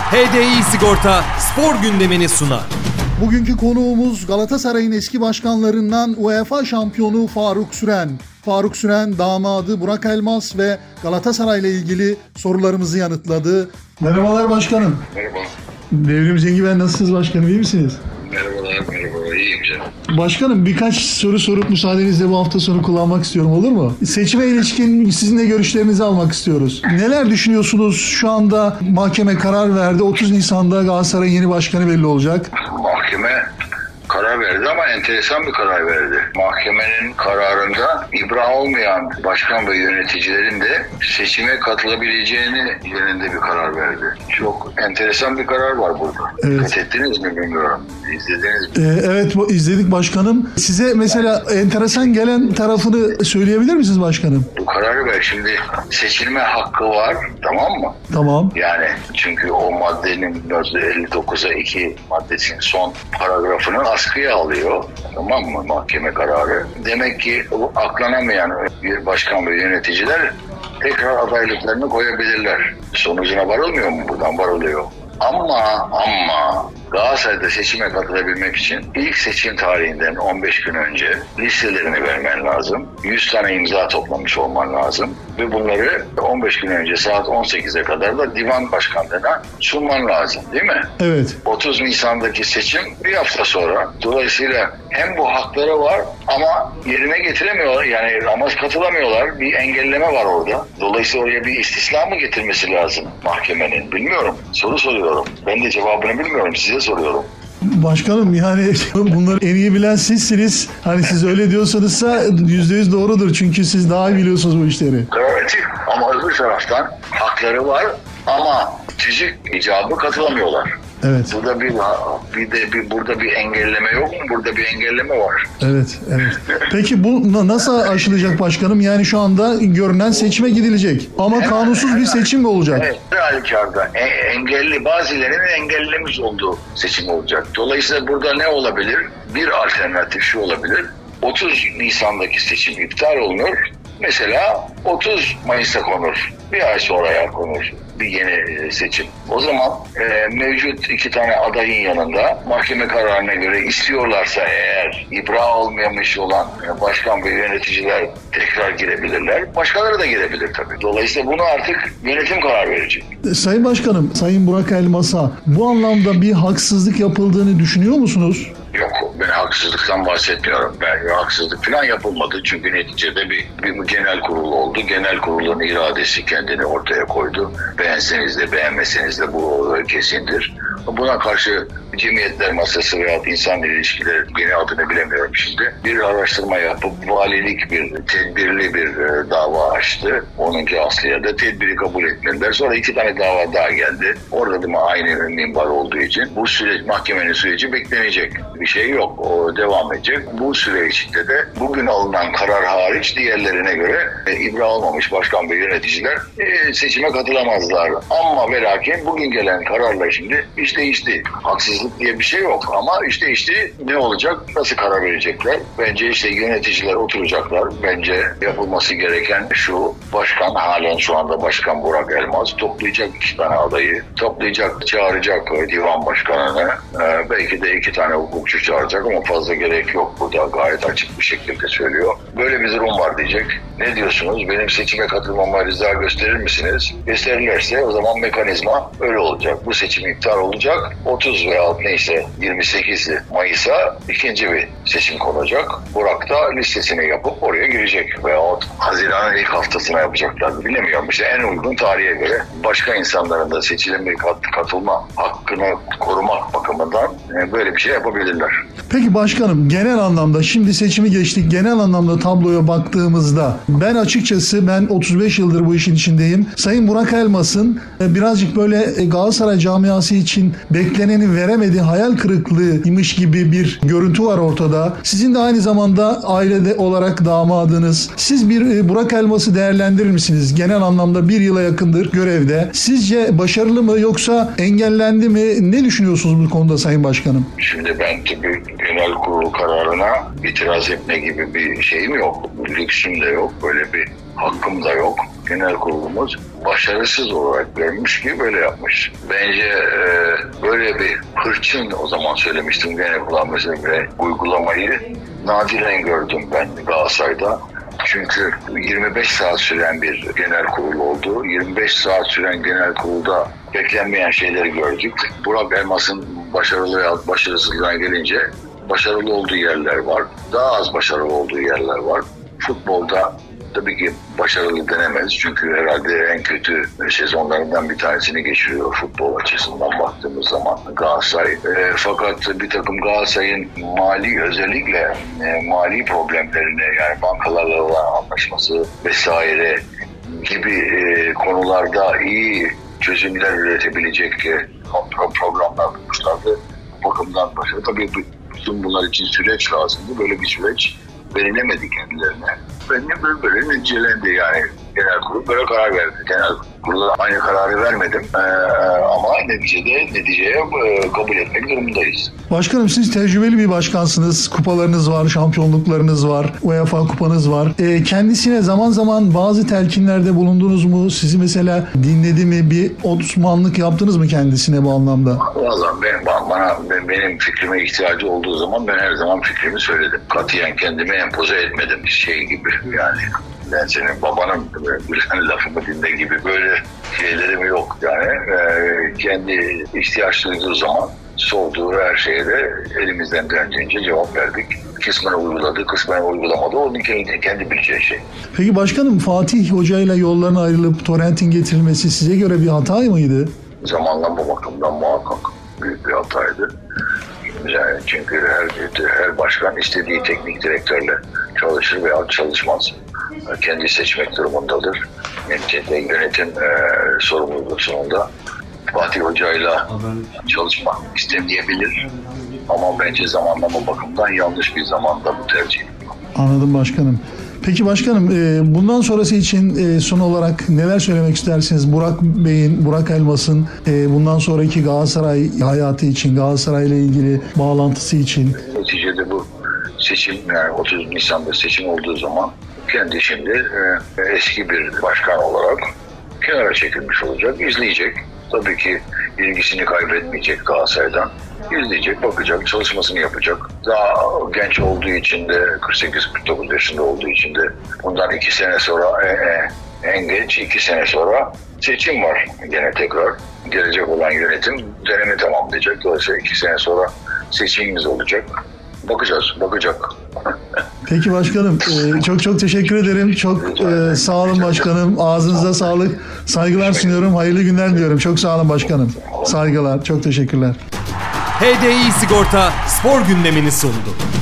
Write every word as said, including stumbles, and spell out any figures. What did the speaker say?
H D I Sigorta spor gündemini sunar. Bugünkü konuğumuz Galatasaray'ın eski başkanlarından UEFA şampiyonu Faruk Süren. Faruk Süren damadı Burak Elmas ve Galatasaray ile ilgili sorularımızı yanıtladı. Merhabalar başkanım. Merhaba. Devrim Zengi ben, nasılsınız başkanım, iyi misiniz? Merhabalar, merhaba. İyiyim canım. Başkanım, birkaç soru sorup müsaadenizle bu hafta sonu kullanmak istiyorum, olur mu? Seçime ilişkin sizin de görüşlerinizi almak istiyoruz. Neler düşünüyorsunuz? Şu anda mahkeme karar verdi. otuz Nisan'da Galatasaray'ın yeni başkanı belli olacak. Mahkeme karar verdi ama enteresan bir karar verdi. Mahkemenin kararında ibra olmayan başkan ve yöneticilerin de seçime katılabileceğini yönünde bir karar verdi. Çok enteresan bir karar var burada. Evet. Dikkat ettiniz mi bilmiyorum. İzlediniz mi? Ee, evet, bu izledik başkanım. Size mesela enteresan gelen tarafını söyleyebilir misiniz başkanım? Bu kararı ver. Şimdi seçilme hakkı var, tamam mı? Tamam. Yani çünkü o maddenin elli dokuza iki maddesinin son paragrafını askıya alıyor. Tamam mı? Mahkeme kararı. Demek ki bu aklanamayan bir başkan ve yöneticiler tekrar adaylıklarını koyabilirler. Sonucuna varılmıyor mu? Buradan varılıyor. Ama ama Galatasaray'da seçime katılabilmek için ilk seçim tarihinden on beş gün önce listelerini vermen lazım. yüz tane imza toplamış olman lazım. Ve bunları on beş gün önce saat on sekize kadar da divan başkanlığına sunman lazım, değil mi? Evet. otuz Nisan'daki seçim bir hafta sonra. Dolayısıyla hem bu hakları var ama yerine getiremiyorlar. Yani ama katılamıyorlar. Bir engelleme var orada. Dolayısıyla oraya bir istisna mı getirmesi lazım mahkemenin? Bilmiyorum. Soru soruyorum. Ben de cevabını bilmiyorum. Size soruyorum. Başkanım, yani bunları en iyi bilen sizsiniz. Hani siz öyle diyorsanızsa yüzde yüz doğrudur. Çünkü siz daha iyi biliyorsunuz bu işleri. Evet. Ama öbür taraftan hakları var ama tüzük icabı katılamıyorlar. Evet. Burada bir bir de bir burada bir engelleme yok mu? Burada bir engelleme var. Evet, evet. Peki bu na- nasıl aşılacak başkanım? Yani şu anda görünen seçime gidilecek. Ama Hemen, kanunsuz hemen. bir seçim mi olacak? Evet. Her halükarda e- engelli bazılarının engellemiş olduğu seçim olacak. Dolayısıyla burada ne olabilir? Bir alternatif şu olabilir. otuz Nisan'daki seçim iptal olunur. Mesela otuz Mayıs'a konur. Bir ay sonraya konur bir yeni seçim. O zaman e, mevcut iki tane adayın yanında mahkeme kararına göre istiyorlarsa eğer ibra olmamış olan başkan ve yöneticiler tekrar girebilirler. Başkaları da girebilir tabii. Dolayısıyla bunu artık yönetim karar verecek. Sayın Başkanım, Sayın Burak Elmas'a bu anlamda bir haksızlık yapıldığını düşünüyor musunuz? Yok, ben haksızlıktan bahsetmiyorum. Ben haksızlık falan yapılmadı. Çünkü neticede bir, bir genel kurul oldu. Genel kurulun iradesi kendini ortaya koydu. Beğenseniz de beğenmeseniz de bu kesindir. Buna karşı Cemiyetler Masası veya insan ilişkileri, yeni adını bilemiyorum şimdi, bir araştırma yapıp valilik bir tedbirli bir e, dava açtı. onuncu Aslı'ya da tedbiri kabul etmediler. Sonra iki tane dava daha geldi. Orada da aynı minval olduğu için bu süreç, mahkemenin süreci beklenecek. Bir şey yok. O devam edecek. Bu süre içinde de bugün alınan karar hariç diğerlerine göre e, ibra olmamış başkan ve yöneticiler e, seçime katılamazlar. Ama ve lakin bugün gelen kararla şimdi iş değişti. Haksızlık diye bir şey yok ama iş değişti. Ne olacak? Nasıl karar verecekler? Bence işte yöneticiler oturacaklar. Bence yapılması gereken şu: başkan, halen şu anda Başkan Burak Elmas toplayacak iki tane adayı. Toplayacak, çağıracak divan başkanını. E, belki de iki tane hukukçu çağıracak ama fazla gerek yok. Burada gayet açık bir şekilde söylüyor. Böyle bir durum var diyecek. Ne diyorsunuz? Benim seçime katılmama rıza gösterir misiniz? Gösterirlerse o zaman mekanizma öyle olacak. Bu seçim iptal olacak. otuz veya neyse yirmi sekiz Mayıs'a ikinci bir seçim konacak. Burak da listesini yapıp oraya girecek. Veyahut Haziran'ın ilk haftasına yapacaklar. Bilemiyorum. İşte en uygun tarihe göre başka insanların da seçilime katılma hakkını korumak bakımından böyle bir şey yapabilirler. Peki başkanım, genel anlamda şimdi seçimi geçtik, genel anlamda tabloya baktığımızda ben açıkçası ben otuz beş yıldır bu işin içindeyim. Sayın Burak Elmas'ın birazcık böyle Galatasaray camiası için bekleneni veremedi, hayal kırıklığıymış gibi bir görüntü var ortada. Sizin de aynı zamanda ailede olarak damadınız. Siz bir Burak Elmas'ı değerlendirir misiniz? Genel anlamda bir yıla yakındır görevde. Sizce başarılı mı yoksa engellendi mi? Ne düşünüyorsunuz bu konuda Sayın Başkanım? Şimdi ben tabii genel kurul kararına itiraz etme gibi bir şeyim yok. Lüksüm de yok. Böyle bir hakkım da yok. Genel kurulumuz başarısız olarak görmüş ki böyle yapmış. Bence e, böyle bir hırçın, o zaman söylemiştim genel kurul uygulamayı nadiren gördüm ben Galatasaray'da. Çünkü yirmi beş saat süren bir genel kurul oldu. yirmi beş saat süren genel kurulda beklenmeyen şeyleri gördük. Burak Elmas'ın başarılı başarısızlığına gelince başarılı olduğu yerler var. Daha az başarılı olduğu yerler var. Futbolda tabii ki başarılı denemez. Çünkü herhalde en kötü sezonlarından bir tanesini geçiriyor futbol açısından baktığımız zaman Galatasaray. E, fakat bir takım Galatasaray'ın mali, özellikle e, mali problemlerine, yani bankalarla olan anlaşması vesaire gibi e, konularda iyi çözümler üretebilecek e, programlar bulmuşlardı. Bu bakımdan başarılı. Tabii bütün bunlar için süreç lazımdı. Böyle bir süreç verilemedi kendilerine. Benim böyle, böyle neticelendi yani. Genel kurul böyle karar verdi. Genel kurula aynı kararı vermedim ee, ama neticede neticeye e, kabul etmek durumundayız. Başkanım, siz tecrübeli bir başkansınız. Kupalarınız var, şampiyonluklarınız var, UEFA kupanız var. E, kendisine zaman zaman bazı telkinlerde bulundunuz mu? Sizi mesela dinledi mi? Bir Osmanlık yaptınız mı kendisine bu anlamda? Vallahi ben, bana ben, benim fikrime ihtiyacı olduğu zaman ben her zaman fikrimi söyledim. Katiyen kendimi empoze etmedim şey gibi yani. Ben senin babanın gülen lafımı dinle gibi böyle şeylerim yok yani. E, kendi ihtiyaç duyduğu zaman sorduğu her şeye de elimizden döndüğünce cevap verdik. Kısmen uyguladı, kısmen uygulamadı. Onun kendi, kendi bileceği şey. Peki başkanım, Fatih Hoca ile yolların ayrılıp Torrent'in getirilmesi size göre bir hata mıydı? Zamanlama bakımından muhakkak büyük bir hataydı. Yani çünkü her, her başkan istediği teknik direktörle çalışır veya çalışmaz. Kendi seçmek durumundadır. Neticede yönetim e, sorumluluğu sonunda Fatih Hoca'yla çalışmak istemeyebilir. Ama bence zamanlama bakımından yanlış bir zamanda bu tercih. Anladım başkanım. Peki başkanım, bundan sonrası için son olarak neler söylemek istersiniz? Burak Bey'in, Burak Elmas'ın bundan sonraki Galatasaray hayatı için, Galatasaray ile ilgili bağlantısı için. Neticede bu seçim, yani otuz Nisan'da seçim olduğu zaman kendi şimdi eski bir başkan olarak kenara çekilmiş olacak, izleyecek. Tabii ki ilgisini kaybetmeyecek Galatasaray'dan. İzleyecek, bakacak, çalışmasını yapacak. Daha genç olduğu için de, kırk sekiz kırk dokuz yaşında olduğu için de bundan iki sene sonra, en geç iki sene sonra seçim var gene tekrar. Gelecek olan yönetim dönemi tamamlayacak. Dolayısıyla iki sene sonra seçimimiz olacak. Bakacağız, bakacak. Peki başkanım, çok çok teşekkür ederim. Çok e, sağ olun başkanım. Ağzınıza sağlık. Saygılar sunuyorum. Hayırlı günler diliyorum. Çok sağ olun başkanım. Saygılar. Çok teşekkürler. H D I Sigorta spor gündemini sundu.